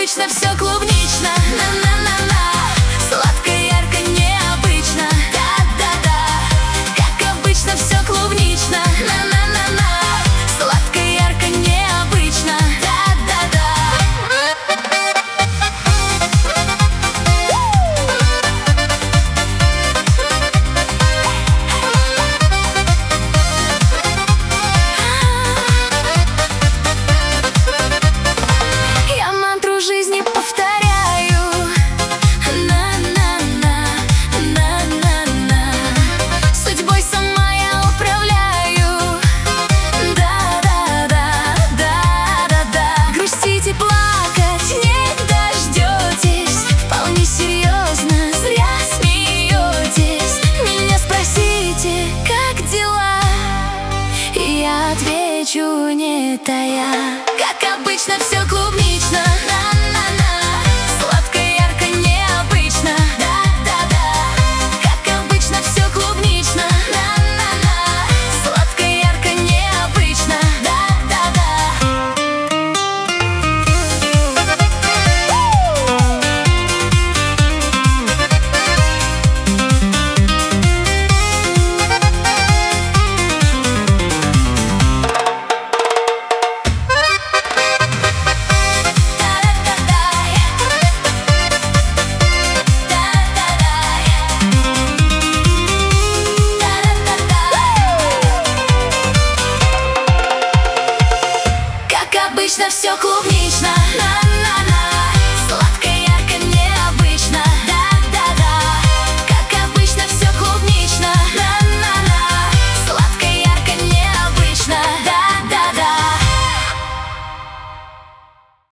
обычно все клубнично. На-на-на-на. Сладко, ярко, необычно. Да-да-да. Как обычно все клубнично. На-на-на-на. Сладко, ярко, необычно. Да-да-да. Я мантру жизни повторяю. На-на-на, на-на-на. Судьбой сама я управляю. Да-да-да, да-да-да. Грустить и плакать не дождетесь. Вполне серьезно, зря смеетесь. Меня спросите, как дела, и я отвечу, не тая. Как обычно все клубнично.